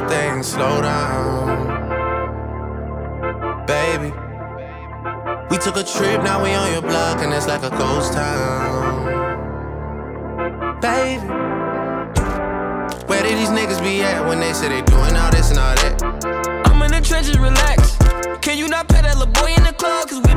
things slow down. Baby, we took a trip, now we on your block, and it's like a ghost town. Baby, where did these niggas be at when they say they doing all this and all that? I'm in the trenches, relax. Can you not pet that little boy in the club? Cause